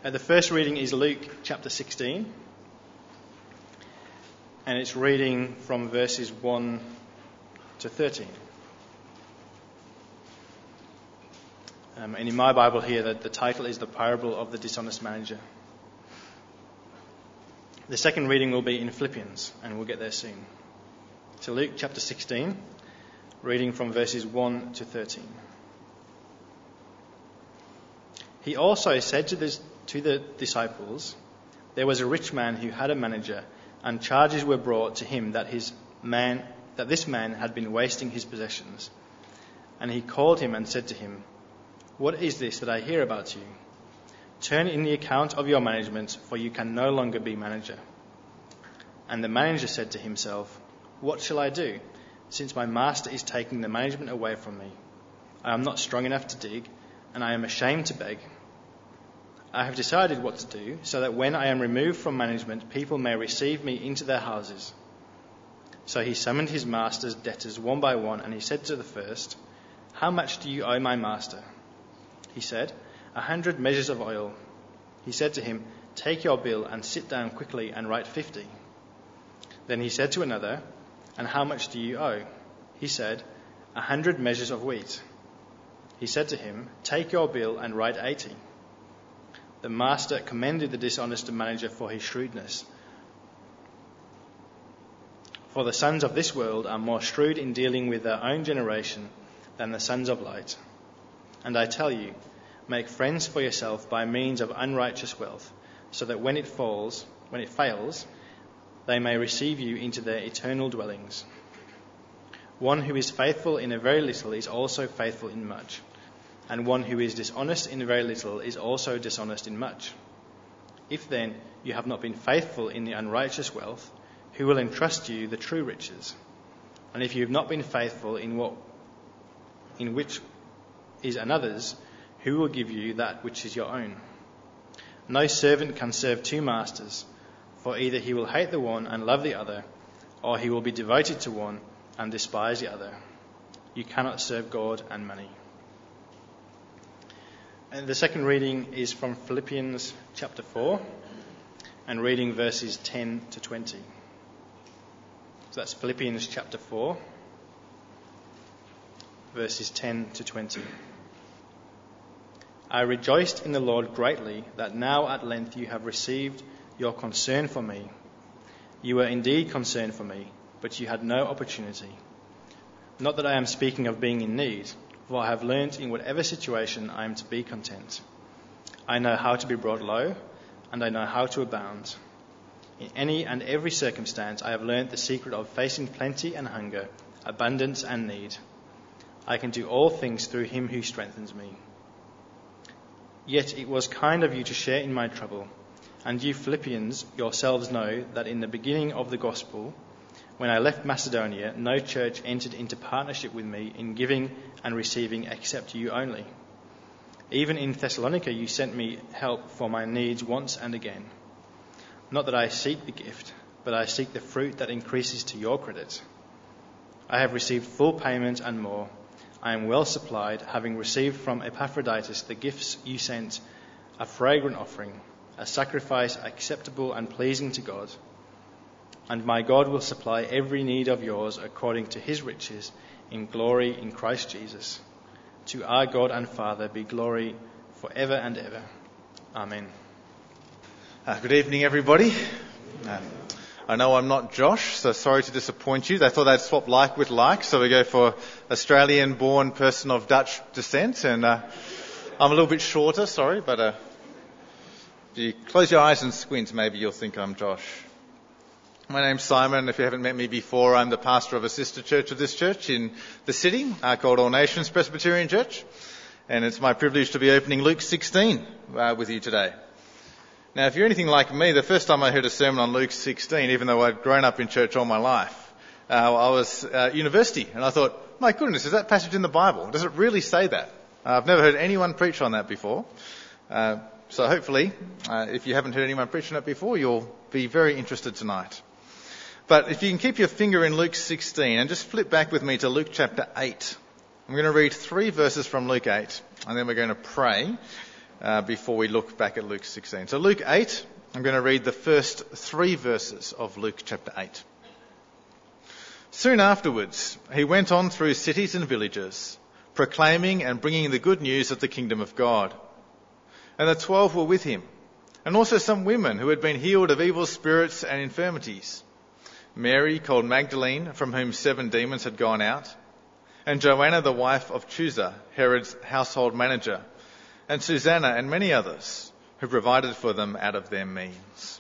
The first reading is Luke chapter 16, and it's reading from verses 1 to 13. And in my Bible here, the title is The Parable of the Dishonest Manager. The second reading will be in Philippians, and we'll get there soon. So Luke chapter 16, reading from verses 1 to 13. He also said to the disciples, "There was a rich man who had a manager, and charges were brought to him that this man had been wasting his possessions. And he called him and said to him, 'What is this that I hear about you? Turn in the account of your management, for you can no longer be manager.' And the manager said to himself, 'What shall I do, since my master is taking the management away from me? I am not strong enough to dig, and I am ashamed to beg. I have decided what to do, so that when I am removed from management, people may receive me into their houses.' So he summoned his master's debtors one by one, and he said to the first, 'How much do you owe my master?' He said, 100 measures of oil.' He said to him, 'Take your bill and sit down quickly and write 50. Then he said to another, 'And how much do you owe?' He said, 100 measures of wheat.' He said to him, 'Take your bill and write 80. The master commended the dishonest manager for his shrewdness. For the sons of this world are more shrewd in dealing with their own generation than the sons of light. And I tell you, make friends for yourself by means of unrighteous wealth, so that when it fails, they may receive you into their eternal dwellings. One who is faithful in a very little is also faithful in much, and one who is dishonest in very little is also dishonest in much. If then you have not been faithful in the unrighteous wealth, who will entrust you the true riches? And if you have not been faithful in which is another's, who will give you that which is your own? No servant can serve two masters, for either he will hate the one and love the other, or he will be devoted to one and despise the other. You cannot serve God and money." And the second reading is from Philippians chapter 4, and reading verses 10 to 20. So that's Philippians chapter 4, verses 10 to 20. "I rejoiced in the Lord greatly that now at length you have received your concern for me. You were indeed concerned for me, but you had no opportunity. Not that I am speaking of being in need, for I have learnt in whatever situation I am to be content. I know how to be brought low, and I know how to abound. In any and every circumstance I have learnt the secret of facing plenty and hunger, abundance and need. I can do all things through him who strengthens me. Yet it was kind of you to share in my trouble, and you Philippians yourselves know that in the beginning of the gospel, when I left Macedonia, no church entered into partnership with me in giving and receiving except you only. Even in Thessalonica you sent me help for my needs once and again. Not that I seek the gift, but I seek the fruit that increases to your credit. I have received full payment and more. I am well supplied, having received from Epaphroditus the gifts you sent, a fragrant offering, a sacrifice acceptable and pleasing to God. And my God will supply every need of yours according to his riches in glory in Christ Jesus. To our God and Father be glory forever and ever. Amen." Good evening, everybody. I know I'm not Josh, so sorry to disappoint you. They thought they'd swap like with like, so we go for Australian-born person of Dutch descent, and I'm a little bit shorter, sorry, but if you close your eyes and squint, maybe you'll think I'm Josh. My name's Simon. If you haven't met me before, I'm the pastor of a sister church of this church in the city called All Nations Presbyterian Church, and it's my privilege to be opening Luke 16 with you today. Now, if you're anything like me, the first time I heard a sermon on Luke 16, even though I'd grown up in church all my life, I was at university, and I thought, my goodness, is that passage in the Bible? Does it really say that? I've never heard anyone preach on that before. So hopefully, if you haven't heard anyone preach on it before, you'll be very interested tonight. But if you can keep your finger in Luke 16 and just flip back with me to Luke chapter 8. I'm going to read 3 verses from Luke 8, and then we're going to pray. before we look back at Luke 16. So Luke 8, I'm going to read the first 3 verses of Luke chapter 8. Soon afterwards, he went on through cities and villages, proclaiming and bringing the good news of the kingdom of God. And the 12 were with him, and also some women who had been healed of evil spirits and infirmities. Mary, called Magdalene, from whom 7 demons had gone out, and Joanna, the wife of Chuza, Herod's household manager, and Susanna and many others who provided for them out of their means.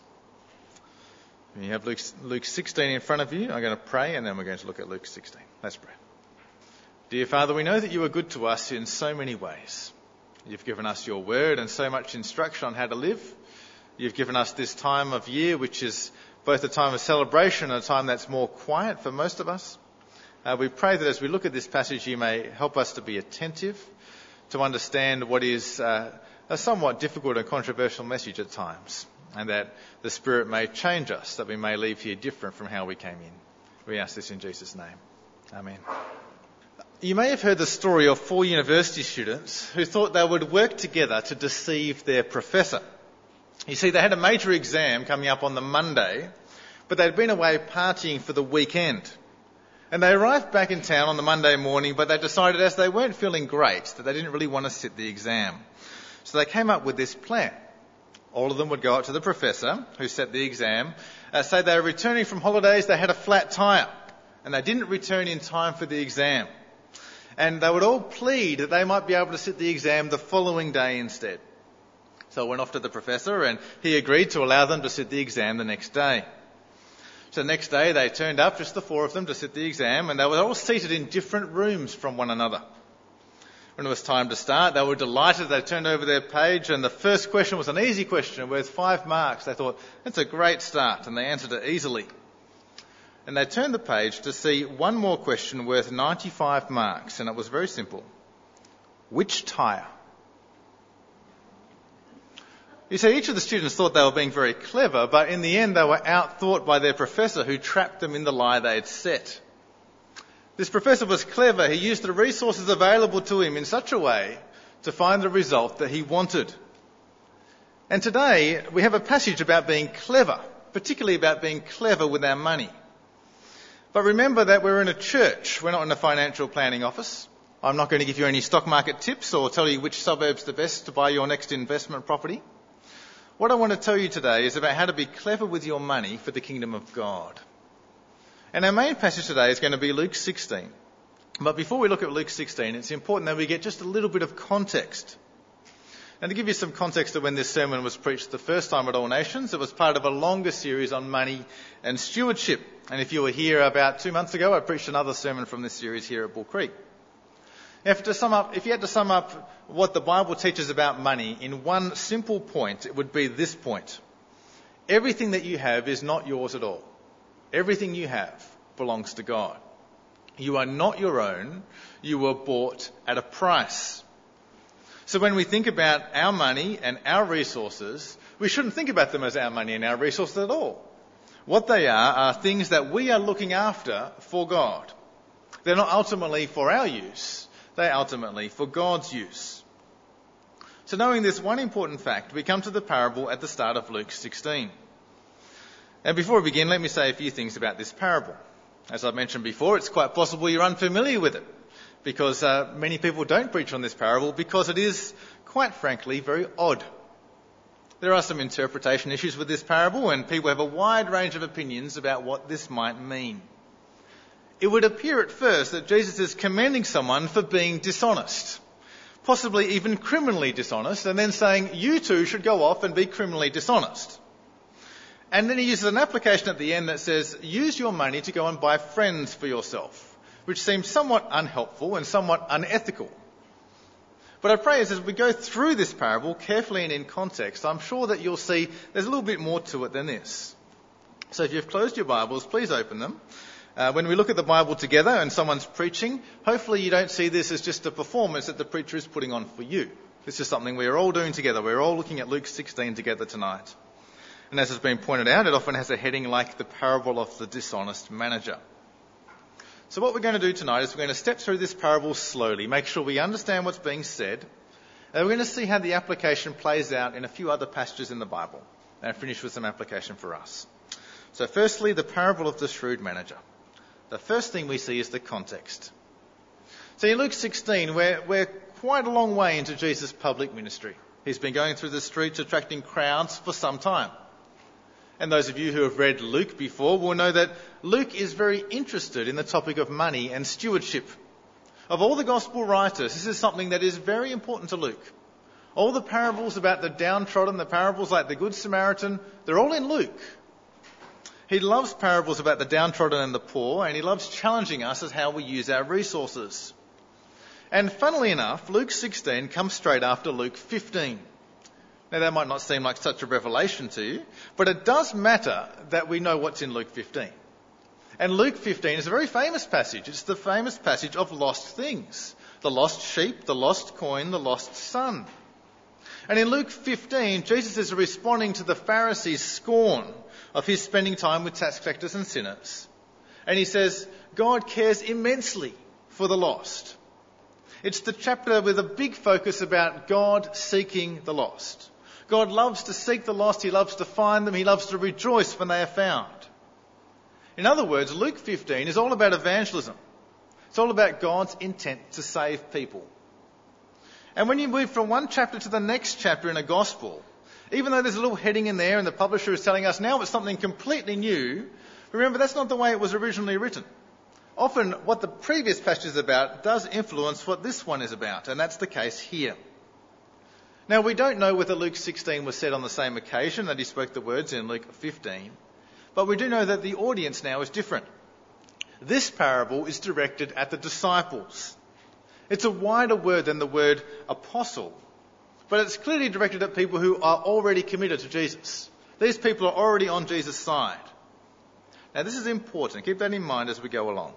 You have Luke 16 in front of you. I'm going to pray and then we're going to look at Luke 16. Let's pray. Dear Father, we know that you are good to us in so many ways. You've given us your word and so much instruction on how to live. You've given us this time of year, which is both a time of celebration and a time that's more quiet for most of us. We pray that as we look at this passage, you may help us to be attentive, to understand what is a somewhat difficult and controversial message at times, and that the Spirit may change us, that we may leave here different from how we came in. We ask this in Jesus' name. Amen. You may have heard the story of 4 university students who thought they would work together to deceive their professor. You see, they had a major exam coming up on the Monday, but they'd been away partying for the weekend. And they arrived back in town on the Monday morning, but they decided as they weren't feeling great that they didn't really want to sit the exam. So they came up with this plan. All of them would go up to the professor who set the exam, say they were returning from holidays, they had a flat tyre, and they didn't return in time for the exam. And they would all plead that they might be able to sit the exam the following day instead. So I went off to the professor and he agreed to allow them to sit the exam the next day. So the next day they turned up, just the 4 of them, to sit the exam, and they were all seated in different rooms from one another. When it was time to start, they were delighted. They turned over their page and the first question was an easy question worth 5 marks. They thought, that's a great start, and they answered it easily. And they turned the page to see one more question worth 95 marks, and it was very simple. Which tyre? You see, each of the students thought they were being very clever, but in the end they were outthought by their professor who trapped them in the lie they had set. This professor was clever. He used the resources available to him in such a way to find the result that he wanted. And today we have a passage about being clever, particularly about being clever with our money. But remember that we're in a church. We're not in a financial planning office. I'm not going to give you any stock market tips or tell you which suburb's the best to buy your next investment property. What I want to tell you today is about how to be clever with your money for the kingdom of God. And our main passage today is going to be Luke 16. But before we look at Luke 16, it's important that we get just a little bit of context. And to give you some context of when this sermon was preached the first time at All Nations, it was part of a longer series on money and stewardship. And if you were here about 2 months ago, I preached another sermon from this series here at Bull Creek. If you had to sum up what the Bible teaches about money in one simple point, it would be this point. Everything that you have is not yours at all. Everything you have belongs to God. You are not your own. You were bought at a price. So when we think about our money and our resources, we shouldn't think about them as our money and our resources at all. What they are things that we are looking after for God. They're not ultimately for our use. They're ultimately for God's use. So knowing this one important fact, we come to the parable at the start of Luke 16. And before we begin, let me say a few things about this parable. As I mentioned before, it's quite possible you're unfamiliar with it, because many people don't preach on this parable because it is, quite frankly, very odd. There are some interpretation issues with this parable, and people have a wide range of opinions about what this might mean. It would appear at first that Jesus is commending someone for being dishonest, possibly even criminally dishonest, and then saying, you too should go off and be criminally dishonest. And then he uses an application at the end that says, use your money to go and buy friends for yourself, which seems somewhat unhelpful and somewhat unethical. But I pray as we go through this parable carefully and in context, I'm sure that you'll see there's a little bit more to it than this. So if you've closed your Bibles, please open them. When we look at the Bible together and someone's preaching, hopefully you don't see this as just a performance that the preacher is putting on for you. This is something we're all doing together. We're all looking at Luke 16 together tonight. And as has been pointed out, it often has a heading like the parable of the dishonest manager. So what we're going to do tonight is we're going to step through this parable slowly, make sure we understand what's being said, And we're going to see how the application plays out in a few other passages in the Bible, and finish with some application for us. So firstly, the parable of the shrewd manager. The first thing we see is the context. So in Luke 16, we're quite a long way into Jesus' public ministry. He's been going through the streets attracting crowds for some time. And those of you who have read Luke before will know that Luke is very interested in the topic of money and stewardship. Of all the gospel writers, this is something that is very important to Luke. All the parables about the downtrodden, the parables like the Good Samaritan, they're all in Luke. He loves parables about the downtrodden and the poor, and he loves challenging us as how we use our resources. And funnily enough, Luke 16 comes straight after Luke 15. Now that might not seem like such a revelation to you, but it does matter that we know what's in Luke 15. And Luke 15 is a very famous passage. It's the famous passage of lost things. The lost sheep, the lost coin, the lost son. And in Luke 15, Jesus is responding to the Pharisees' scorn of his spending time with tax collectors and sinners. And he says, God cares immensely for the lost. It's the chapter with a big focus about God seeking the lost. God loves to seek the lost. He loves to find them. He loves to rejoice when they are found. In other words, Luke 15 is all about evangelism. It's all about God's intent to save people. And when you move from one chapter to the next chapter in a gospel, even though there's a little heading in there and the publisher is telling us now it's something completely new, remember that's not the way it was originally written. Often what the previous passage is about does influence what this one is about, and that's the case here. Now we don't know whether Luke 16 was said on the same occasion that he spoke the words in Luke 15, but we do know that the audience now is different. This parable is directed at the disciples. It's a wider word than the word apostle, but it's clearly directed at people who are already committed to Jesus. These people are already on Jesus' side. Now this is important. Keep that in mind as we go along.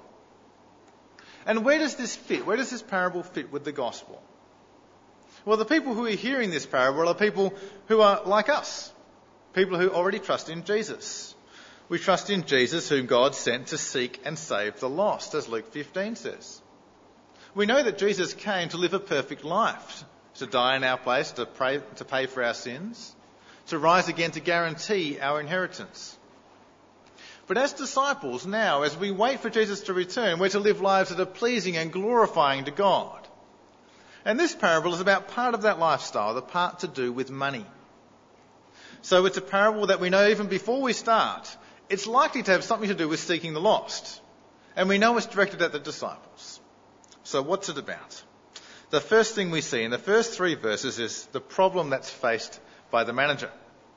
And where does this fit? Where does this parable fit with the gospel? Well, the people who are hearing this parable are people who are like us. People who already trust in Jesus. We trust in Jesus whom God sent to seek and save the lost, as Luke 15 says. We know that Jesus came to live a perfect life, to die in our place, to pay for our sins, to rise again to guarantee our inheritance. But as disciples now, as we wait for Jesus to return, we're to live lives that are pleasing and glorifying to God. And this parable is about part of that lifestyle, the part to do with money. So it's a parable that we know even before we start, it's likely to have something to do with seeking the lost. And we know it's directed at the disciples. So what's it about? The first thing we see in the first 3 verses is the problem that's faced by the manager.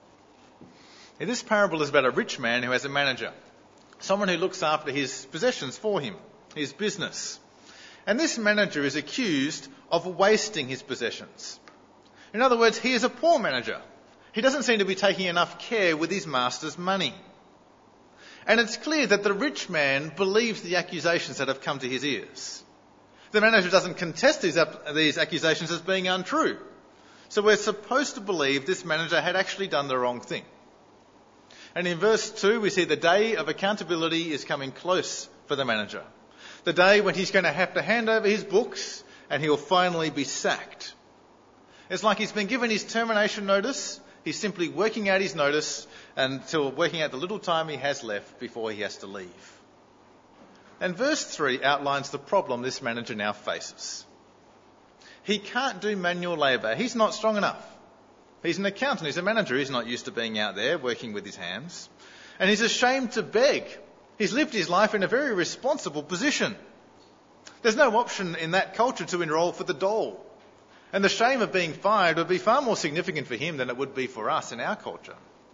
Now, this parable is about a rich man who has a manager, someone who looks after his possessions for him, his business. And this manager is accused of wasting his possessions. In other words, he is a poor manager. He doesn't seem to be taking enough care with his master's money. And it's clear that the rich man believes the accusations that have come to his ears. The manager doesn't contest these accusations as being untrue. So we're supposed to believe this manager had actually done the wrong thing. And in verse 2, we see the day of accountability is coming close for the manager. The day when he's going to have to hand over his books and he'll finally be sacked. It's like he's been given his termination notice. He's simply working out his notice until working out the little time he has left before he has to leave. And verse 3 outlines the problem this manager now faces. He can't do manual labour. He's not strong enough. He's an accountant. He's a manager. He's not used to being out there working with his hands. And he's ashamed to beg. He's lived his life in a very responsible position. There's no option in that culture to enrol for the dole. And the shame of being fired would be far more significant for him than it would be for us in our culture.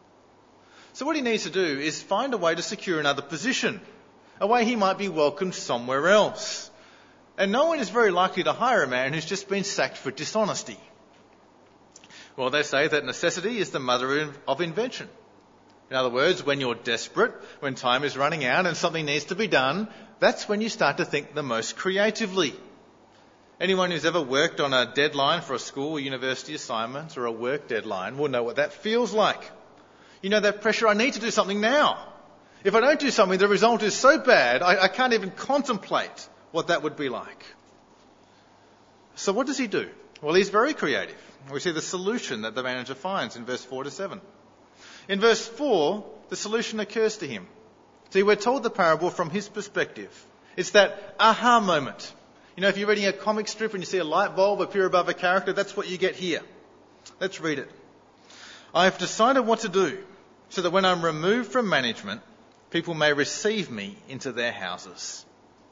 So what he needs to do is find a way to secure another position, a way he might be welcomed somewhere else. And no one is very likely to hire a man who's just been sacked for dishonesty. Well, they say that necessity is the mother of invention. In other words, when you're desperate, when time is running out and something needs to be done, that's when you start to think the most creatively. Anyone who's ever worked on a deadline for a school or university assignment or a work deadline will know what that feels like. You know that pressure, I need to do something now. If I don't do something, the result is so bad, I can't even contemplate what that would be like. So what does he do? Well, he's very creative. We see the solution that the manager finds in verse 4 to 7. In verse 4, the solution occurs to him. See, we're told the parable from his perspective. It's that aha moment. You know, if you're reading a comic strip and you see a light bulb appear above a character, that's what you get here. Let's read it. I have decided what to do so that when I'm removed from management, people may receive me into their houses.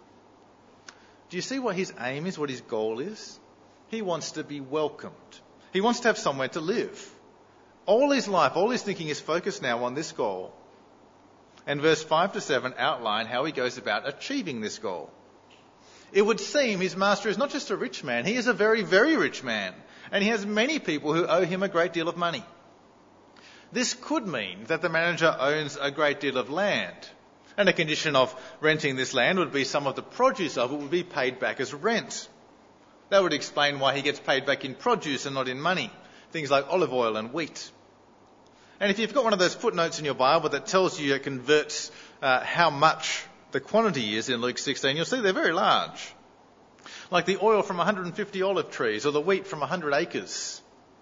Do you see what his aim is, what his goal is? He wants to be welcomed. He wants to have somewhere to live. All his life, all his thinking is focused now on this goal. And verse 5 to 7 outline how he goes about achieving this goal. It would seem his master is not just a rich man, he is a very, very rich man. And he has many people who owe him a great deal of money. This could mean that the manager owns a great deal of land. And a condition of renting this land would be some of the produce of it would be paid back as rent. That would explain why he gets paid back in produce and not in money. Things like olive oil and wheat. And if you've got one of those footnotes in your Bible that tells you it converts how much the quantity is in Luke 16, you'll see they're very large. Like the oil from 150 olive trees or the wheat from 100 acres.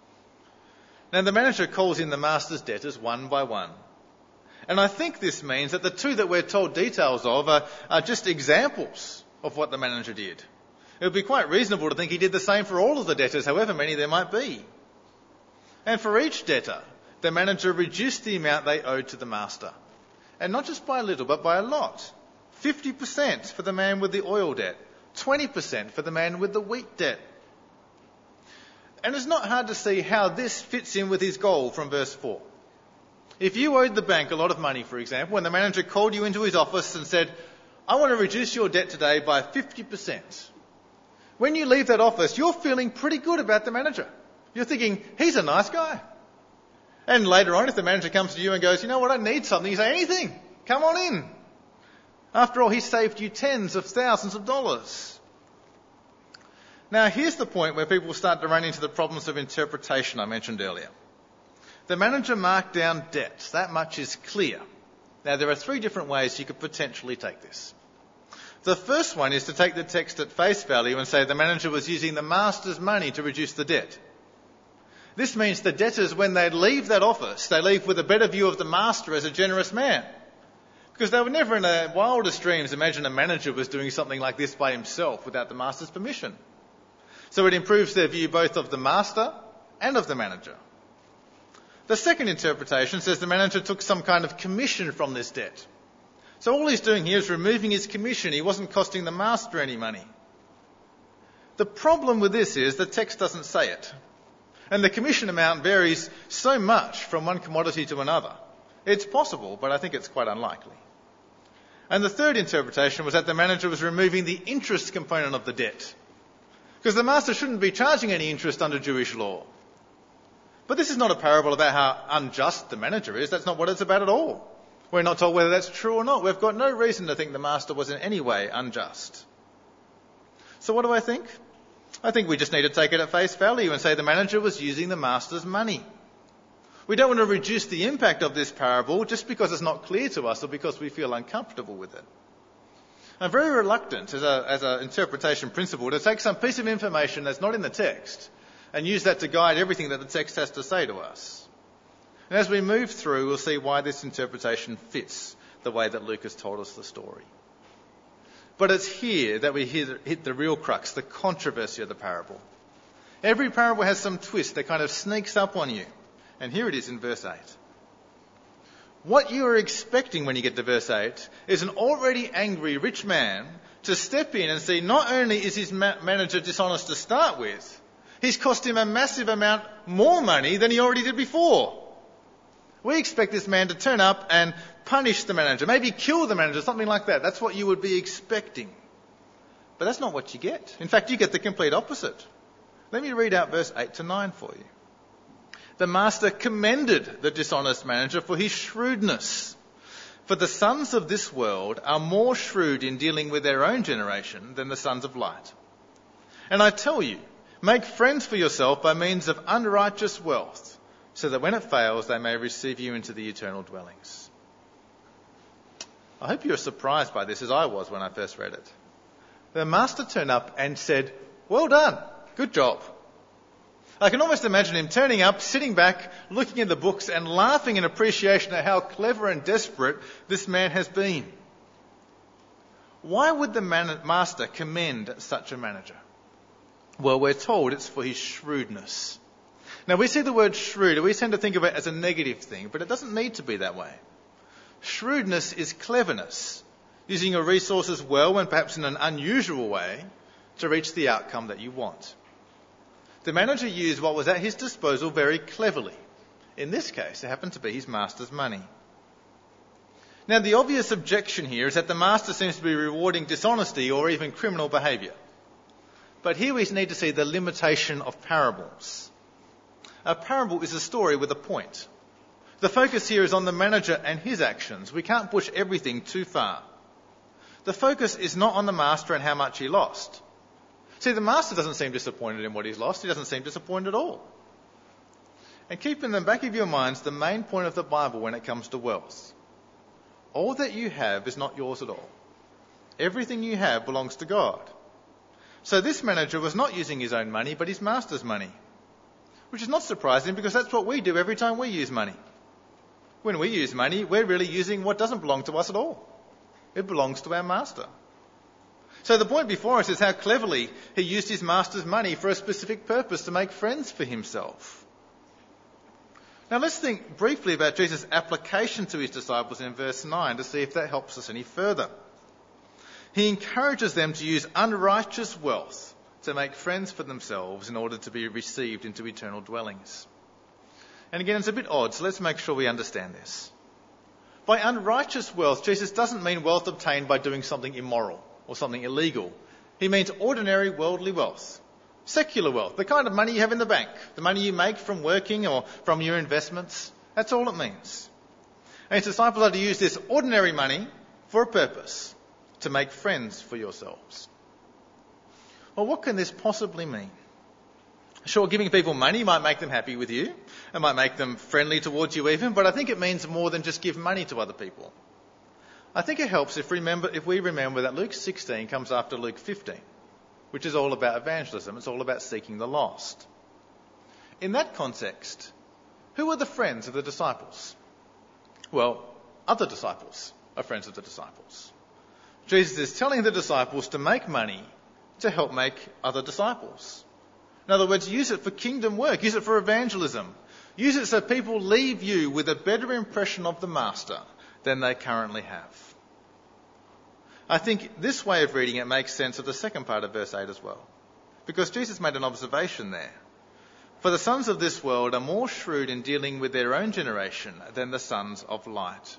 Now the manager calls in the master's debtors one by one. And I think this means that the two that we're told details of are just examples of what the manager did. It would be quite reasonable to think he did the same for all of the debtors, however many there might be. And for each debtor, the manager reduced the amount they owed to the master. And not just by a little, but by a lot. 50% for the man with the oil debt. 20% for the man with the wheat debt. And it's not hard to see how this fits in with his goal from verse 4. If you owed the bank a lot of money, for example, and the manager called you into his office and said, I want to reduce your debt today by 50%. When you leave that office, you're feeling pretty good about the manager. You're thinking, he's a nice guy. And later on, if the manager comes to you and goes, you know what, I need something, you say, anything, come on in. After all, he saved you tens of thousands of dollars. Now, here's the point where people start to run into the problems of interpretation I mentioned earlier. The manager marked down debts. That much is clear. Now, there are three different ways you could potentially take this. The first one is to take the text at face value and say the manager was using the master's money to reduce the debt. This means the debtors, when they leave that office, they leave with a better view of the master as a generous man. Because they would never in their wildest dreams imagine a manager was doing something like this by himself without the master's permission. So it improves their view both of the master and of the manager. The second interpretation says the manager took some kind of commission from this debt. So all he's doing here is removing his commission. He wasn't costing the master any money. The problem with this is the text doesn't say it. And the commission amount varies so much from one commodity to another. It's possible, but I think it's quite unlikely. And the third interpretation was that the manager was removing the interest component of the debt. Because the master shouldn't be charging any interest under Jewish law. But this is not a parable about how unjust the manager is. That's not what it's about at all. We're not told whether that's true or not. We've got no reason to think the master was in any way unjust. So what do I think? I think we just need to take it at face value and say the manager was using the master's money. We don't want to reduce the impact of this parable just because it's not clear to us or because we feel uncomfortable with it. I'm very reluctant as an interpretation principle to take some piece of information that's not in the text and use that to guide everything that the text has to say to us. And as we move through, we'll see why this interpretation fits the way that Luke has told us the story. But it's here that we hit the real crux, the controversy of the parable. Every parable has some twist that kind of sneaks up on you. And here it is in verse 8. What you are expecting when you get to verse 8 is an already angry rich man to step in and see not only is his manager dishonest to start with, he's cost him a massive amount more money than he already did before. We expect this man to turn up and punish the manager, maybe kill the manager, something like that. That's what you would be expecting. But that's not what you get. In fact, you get the complete opposite. Let me read out verse 8 to 9 for you. The master commended the dishonest manager for his shrewdness. For the sons of this world are more shrewd in dealing with their own generation than the sons of light. And I tell you, make friends for yourself by means of unrighteous wealth, so that when it fails, they may receive you into the eternal dwellings. I hope you're surprised by this, as I was when I first read it. The master turned up and said, well done, good job. I can almost imagine him turning up, sitting back, looking at the books and laughing in appreciation at how clever and desperate this man has been. Why would the master commend such a manager? Well, we're told it's for his shrewdness. Now, we see the word shrewd, and we tend to think of it as a negative thing, but it doesn't need to be that way. Shrewdness is cleverness, using your resources well and perhaps in an unusual way to reach the outcome that you want. The manager used what was at his disposal very cleverly. In this case, it happened to be his master's money. Now, the obvious objection here is that the master seems to be rewarding dishonesty or even criminal behaviour. But here we need to see the limitation of parables. A parable is a story with a point. The focus here is on the manager and his actions. We can't push everything too far. The focus is not on the master and how much he lost. See, the master doesn't seem disappointed in what he's lost. He doesn't seem disappointed at all. And keep in the back of your minds the main point of the Bible when it comes to wealth. All that you have is not yours at all. Everything you have belongs to God. So this manager was not using his own money, but his master's money. Which is not surprising because that's what we do every time we use money. When we use money, we're really using what doesn't belong to us at all. It belongs to our master. So the point before us is how cleverly he used his master's money for a specific purpose, to make friends for himself. Now let's think briefly about Jesus' application to his disciples in verse 9 to see if that helps us any further. He encourages them to use unrighteous wealth to make friends for themselves in order to be received into eternal dwellings. And again, it's a bit odd, so let's make sure we understand this. By unrighteous wealth, Jesus doesn't mean wealth obtained by doing something immoral or something illegal. He means ordinary worldly wealth. Secular wealth, the kind of money you have in the bank, the money you make from working or from your investments. That's all it means. And his disciples are to use this ordinary money for a purpose, to make friends for yourselves. Well, what can this possibly mean? Sure, giving people money might make them happy with you. It might make them friendly towards you even, but I think it means more than just give money to other people. I think it helps if we remember that Luke 16 comes after Luke 15. Which is all about evangelism. It's all about seeking the lost. In that context, who are the friends of the disciples? Well, other disciples are friends of the disciples. Jesus is telling the disciples to make money to help make other disciples. In other words, use it for kingdom work. Use it for evangelism. Use it so people leave you with a better impression of the master than they currently have. I think this way of reading it makes sense of the second part of verse 8 as well. Because Jesus made an observation there. For the sons of this world are more shrewd in dealing with their own generation than the sons of light.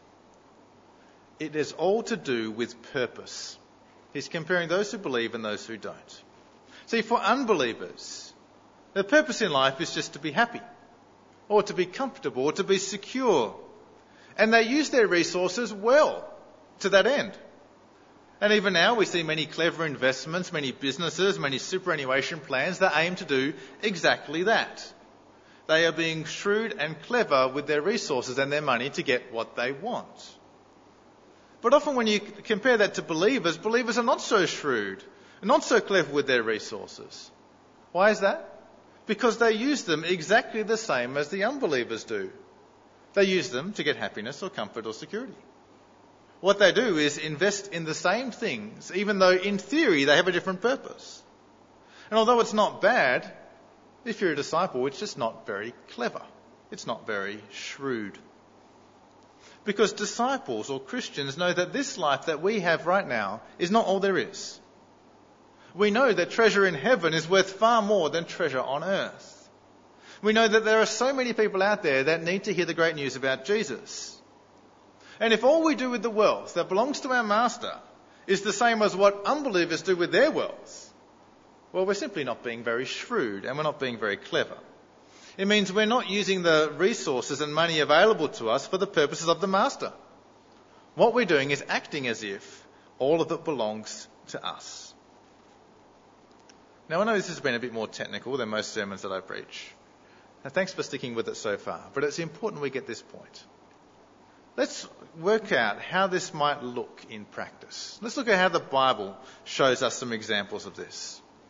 It is all to do with purpose. He's comparing those who believe and those who don't. See, for unbelievers, their purpose in life is just to be happy, or to be comfortable, or to be secure. And they use their resources well to that end. And even now we see many clever investments, many businesses, many superannuation plans that aim to do exactly that. They are being shrewd and clever with their resources and their money to get what they want. But often when you compare that to believers, believers are not so shrewd, not so clever with their resources. Why is that? Because they use them exactly the same as the unbelievers do. They use them to get happiness or comfort or security. What they do is invest in the same things, even though in theory they have a different purpose. And although it's not bad, if you're a disciple, it's just not very clever. It's not very shrewd. Because disciples or Christians know that this life that we have right now is not all there is. We know that treasure in heaven is worth far more than treasure on earth. We know that there are so many people out there that need to hear the great news about Jesus. And if all we do with the wealth that belongs to our master is the same as what unbelievers do with their wealth, well, we're simply not being very shrewd and we're not being very clever. It means we're not using the resources and money available to us for the purposes of the master. What we're doing is acting as if all of it belongs to us. Now, I know this has been a bit more technical than most sermons that I preach. And thanks for sticking with it so far, but it's important we get this point. Let's work out how this might look in practice. Let's look at how the Bible shows us some examples of this.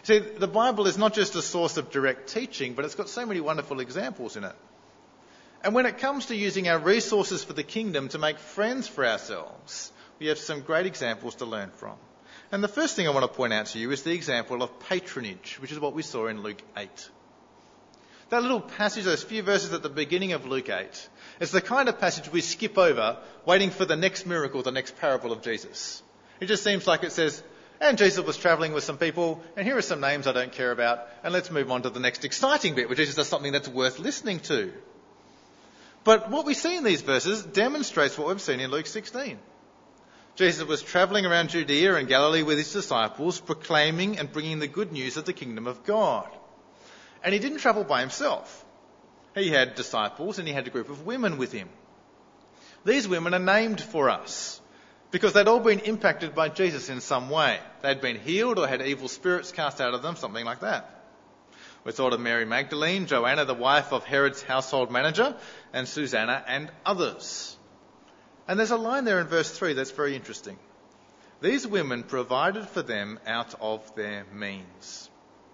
See, the Bible is not just a source of direct teaching, but it's got so many wonderful examples in it. And when it comes to using our resources for the kingdom to make friends for ourselves, we have some great examples to learn from. And the first thing I want to point out to you is the example of patronage, which is what we saw in Luke 8. That little passage, those few verses at the beginning of Luke 8, is the kind of passage we skip over, waiting for the next miracle, the next parable of Jesus. It just seems like it says, and Jesus was travelling with some people, and here are some names I don't care about, and let's move on to the next exciting bit, where Jesus does something that's worth listening to. But what we see in these verses demonstrates what we've seen in Luke 16. Jesus was travelling around Judea and Galilee with his disciples, proclaiming and bringing the good news of the kingdom of God. And he didn't travel by himself. He had disciples and he had a group of women with him. These women are named for us because they'd all been impacted by Jesus in some way. They'd been healed or had evil spirits cast out of them, something like that. We thought of Mary Magdalene, Joanna, the wife of Herod's household manager, and Susanna and others. And there's a line there in verse 3 that's very interesting. These women provided for them out of their means.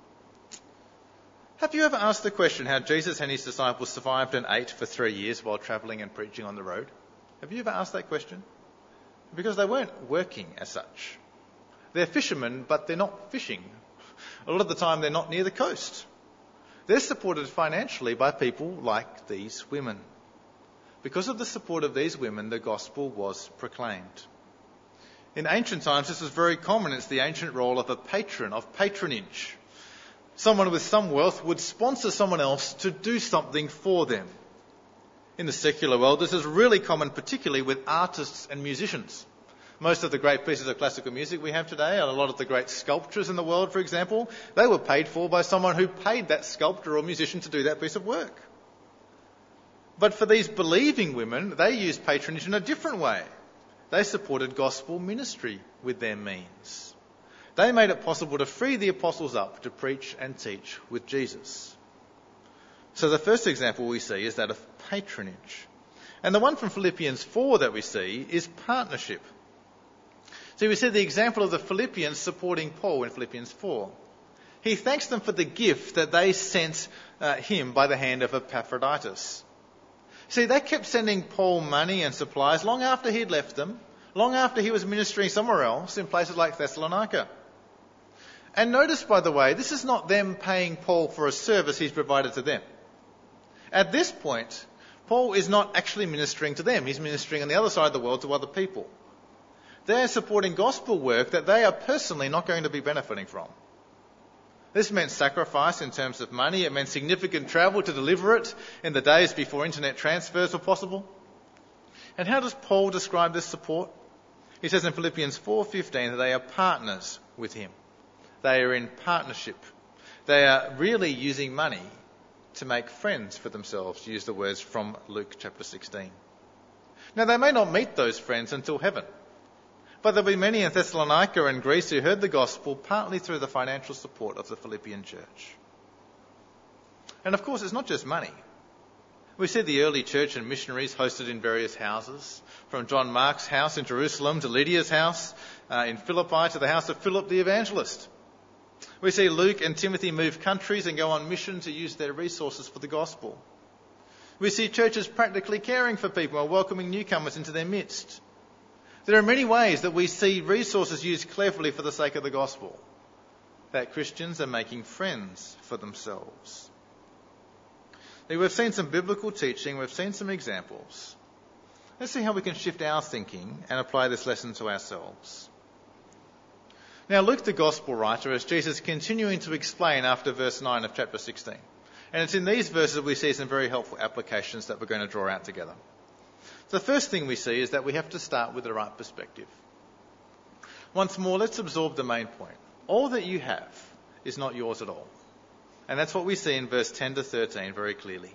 Have you ever asked the question how Jesus and his disciples survived and ate for 3 years while travelling and preaching on the road? Have you ever asked that question? Because they weren't working as such. They're fishermen, but they're not fishing. A lot of the time they're not near the coast. They're supported financially by people like these women. Because of the support of these women, the gospel was proclaimed. In ancient times, this was very common. It's the ancient role of a patron, of patronage. Someone with some wealth would sponsor someone else to do something for them. In the secular world, this is really common, particularly with artists and musicians. Most of the great pieces of classical music we have today, and a lot of the great sculptures in the world, for example, they were paid for by someone who paid that sculptor or musician to do that piece of work. But for these believing women, they used patronage in a different way. They supported gospel ministry with their means. They made it possible to free the apostles up to preach and teach with Jesus. So the first example we see is that of patronage. And the one from Philippians 4 that we see is partnership. So we see the example of the Philippians supporting Paul in Philippians 4. He thanks them for the gift that they sent him by the hand of Epaphroditus. See, they kept sending Paul money and supplies long after he'd left them, long after he was ministering somewhere else in places like Thessalonica. And notice, by the way, this is not them paying Paul for a service he's provided to them. At this point, Paul is not actually ministering to them. He's ministering on the other side of the world to other people. They're supporting gospel work that they are personally not going to be benefiting from. This meant sacrifice in terms of money. It meant significant travel to deliver it in the days before internet transfers were possible. And how does Paul describe this support? He says in Philippians 4:15 that they are partners with him. They are in partnership. They are really using money to make friends for themselves, to use the words from Luke chapter 16. Now, they may not meet those friends until heaven, but there'll be many in Thessalonica and Greece who heard the gospel partly through the financial support of the Philippian church. And of course, it's not just money. We see the early church and missionaries hosted in various houses, from John Mark's house in Jerusalem to Lydia's house in Philippi to the house of Philip the evangelist. We see Luke and Timothy move countries and go on mission to use their resources for the gospel. We see churches practically caring for people and welcoming newcomers into their midst. There are many ways that we see resources used cleverly for the sake of the gospel, that Christians are making friends for themselves. Now, we've seen some biblical teaching, we've seen some examples. Let's see how we can shift our thinking and apply this lesson to ourselves. Now, Luke, the gospel writer, is Jesus continuing to explain after verse 9 of chapter 16. And it's in these verses we see some very helpful applications that we're going to draw out together. The first thing we see is that we have to start with the right perspective. Once more, let's absorb the main point. All that you have is not yours at all. And that's what we see in verse 10 to 13 very clearly.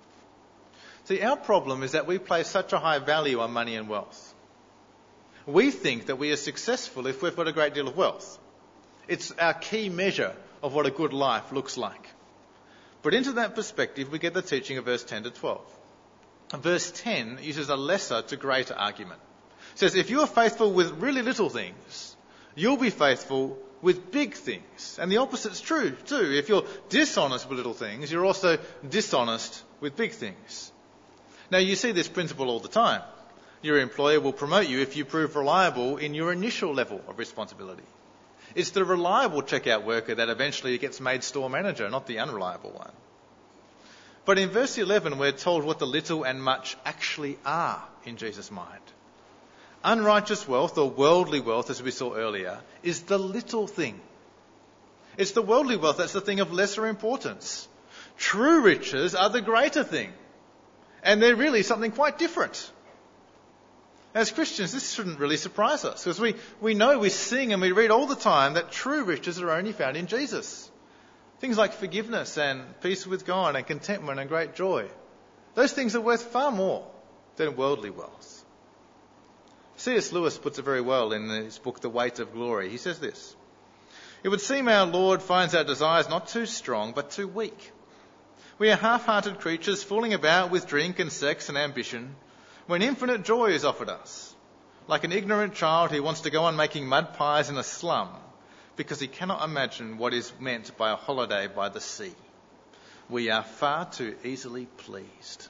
See, our problem is that we place such a high value on money and wealth. We think that we are successful if we've got a great deal of wealth. It's our key measure of what a good life looks like. But into that perspective, we get the teaching of verse 10 to 12. Verse 10 uses a lesser to greater argument. It says, if you are faithful with really little things, you'll be faithful with big things. And the opposite's true too. If you're dishonest with little things, you're also dishonest with big things. Now you see this principle all the time. Your employer will promote you if you prove reliable in your initial level of responsibility. It's the reliable checkout worker that eventually gets made store manager, not the unreliable one. But in verse 11, we're told what the little and much actually are in Jesus' mind. Unrighteous wealth, or worldly wealth, as we saw earlier, is the little thing. It's the worldly wealth that's the thing of lesser importance. True riches are the greater thing. And they're really something quite different. As Christians, this shouldn't really surprise us, because we know, we sing and we read all the time that true riches are only found in Jesus. Things like forgiveness and peace with God and contentment and great joy. Those things are worth far more than worldly wealth. C.S. Lewis puts it very well in his book, The Weight of Glory. He says this: "It would seem our Lord finds our desires not too strong, but too weak. We are half-hearted creatures fooling about with drink and sex and ambition, when infinite joy is offered us. Like an ignorant child who wants to go on making mud pies in a slum, because he cannot imagine what is meant by a holiday by the sea. We are far too easily pleased."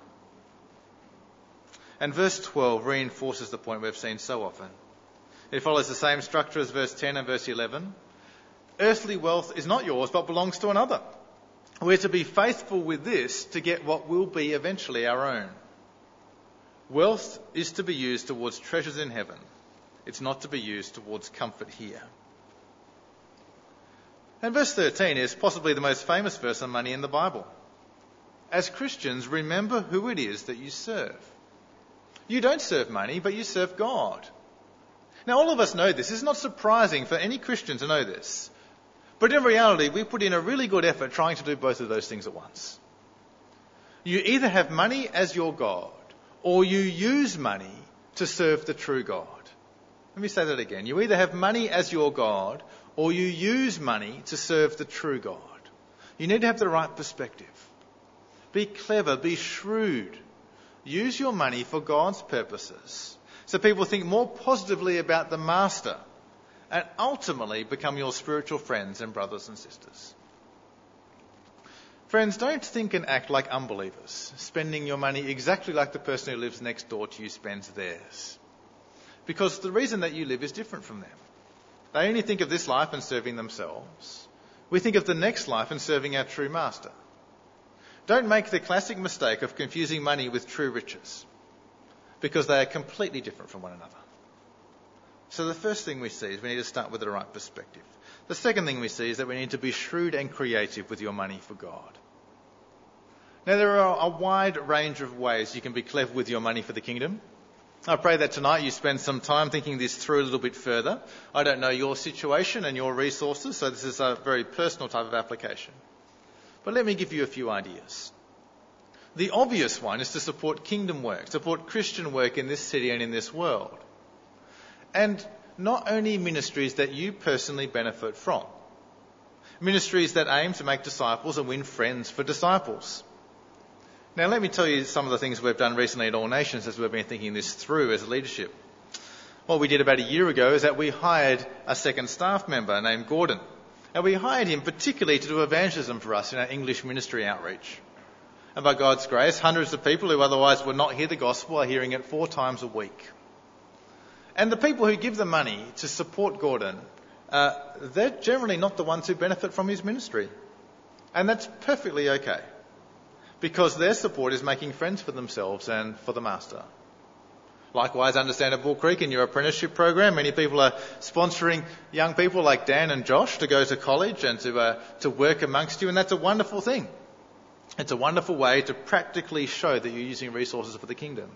And verse 12 reinforces the point we've seen so often. It follows the same structure as verse 10 and verse 11. Earthly wealth is not yours, but belongs to another. We're to be faithful with this to get what will be eventually our own. Wealth is to be used towards treasures in heaven. It's not to be used towards comfort here. And verse 13 is possibly the most famous verse on money in the Bible. As Christians, remember who it is that you serve. You don't serve money, but you serve God. Now, all of us know this. It's not surprising for any Christian to know this. But in reality, we put in a really good effort trying to do both of those things at once. You either have money as your God, or you use money to serve the true God. Let me say that again. You either have money as your God, or you use money to serve the true God. You need to have the right perspective. Be clever, be shrewd. Use your money for God's purposes, so people think more positively about the Master and ultimately become your spiritual friends and brothers and sisters. Friends, don't think and act like unbelievers, spending your money exactly like the person who lives next door to you spends theirs. Because the reason that you live is different from them. They only think of this life and serving themselves. We think of the next life and serving our true Master. Don't make the classic mistake of confusing money with true riches, because they are completely different from one another. So the first thing we see is we need to start with the right perspective. The second thing we see is that we need to be shrewd and creative with your money for God. Now, there are a wide range of ways you can be clever with your money for the kingdom. I pray that tonight you spend some time thinking this through a little bit further. I don't know your situation and your resources, so this is a very personal type of application. But let me give you a few ideas. The obvious one is to support kingdom work, support Christian work in this city and in this world. And not only ministries that you personally benefit from. Ministries that aim to make disciples and win friends for disciples. Now let me tell you some of the things we've done recently at All Nations as we've been thinking this through as leadership. What we did about a year ago is that we hired a second staff member named Gordon. And we hired him particularly to do evangelism for us in our English ministry outreach. And by God's grace, hundreds of people who otherwise would not hear the gospel are hearing it 4 times a week. And the people who give the money to support Gordon, they're generally not the ones who benefit from his ministry. And that's perfectly okay, because their support is making friends for themselves and for the Master. Likewise, understand at Bull Creek in your apprenticeship program, many people are sponsoring young people like Dan and Josh to go to college and to work amongst you, and that's a wonderful thing. It's a wonderful way to practically show that you're using resources for the kingdom.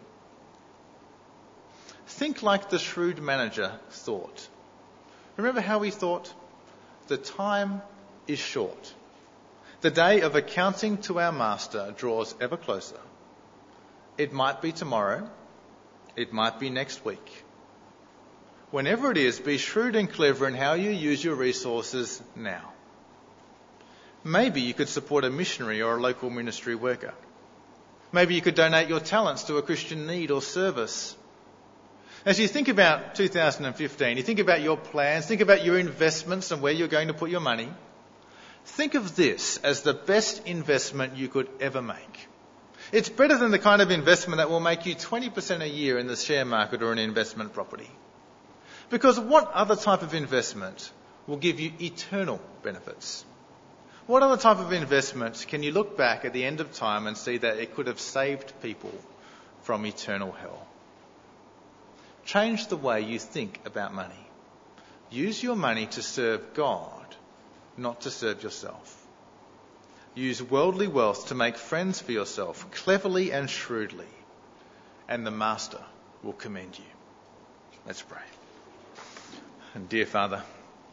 Think like the shrewd manager thought. Remember how he thought? The time is short. The day of accounting to our Master draws ever closer. It might be tomorrow. It might be next week. Whenever it is, be shrewd and clever in how you use your resources now. Maybe you could support a missionary or a local ministry worker. Maybe you could donate your talents to a Christian need or service. As you think about 2015, you think about your plans, think about your investments and where you're going to put your money, think of this as the best investment you could ever make. It's better than the kind of investment that will make you 20% a year in the share market or an investment property. Because what other type of investment will give you eternal benefits? What other type of investment can you look back at the end of time and see that it could have saved people from eternal hell? Change the way you think about money. Use your money to serve God, not to serve yourself. Use worldly wealth to make friends for yourself, cleverly and shrewdly, and the Master will commend you. Let's pray. And dear Father,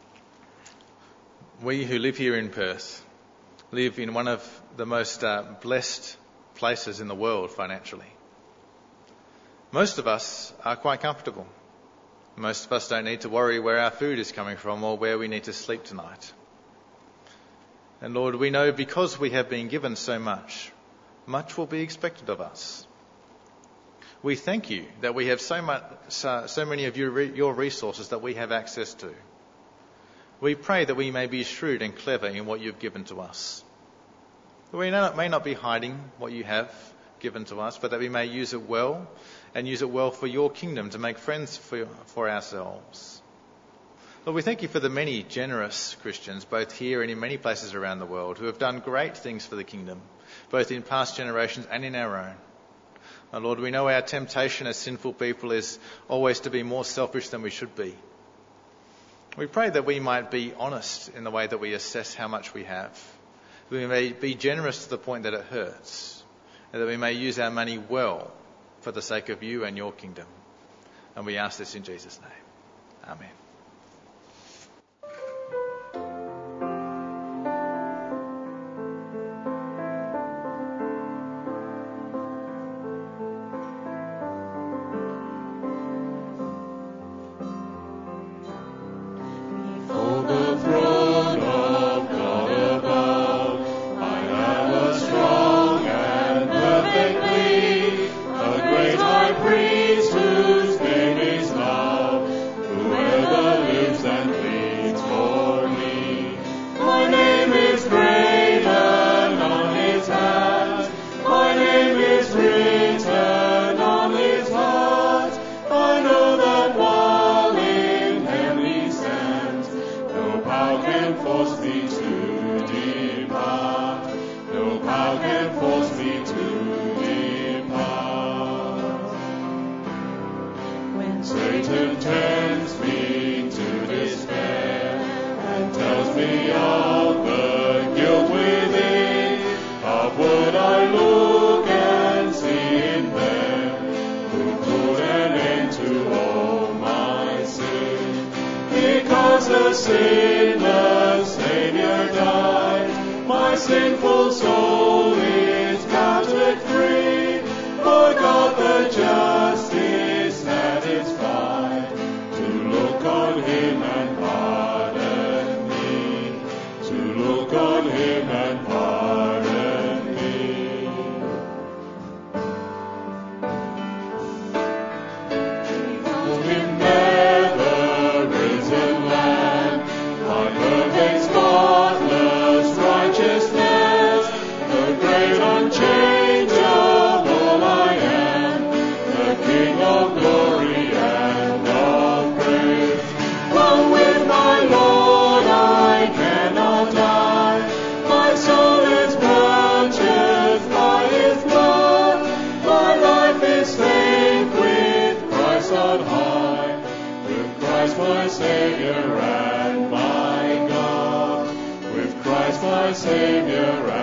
we who live here in Perth live in one of the most blessed places in the world financially. Most of us are quite comfortable. Most of us don't need to worry where our food is coming from or where we need to sleep tonight. And Lord, we know because we have been given so much, much will be expected of us. We thank you that we have so many of your resources that we have access to. We pray that we may be shrewd and clever in what you've given to us. We may not be hiding what you have given to us, but that we may use it well, and use it well for your kingdom to make friends for ourselves. Lord, we thank you for the many generous Christians, both here and in many places around the world, who have done great things for the kingdom, both in past generations and in our own. And Lord, we know our temptation as sinful people is always to be more selfish than we should be. We pray that we might be honest in the way that we assess how much we have. We may be generous to the point that it hurts, and that we may use our money well for the sake of you and your kingdom. And we ask this in Jesus' name. Amen. my Saviour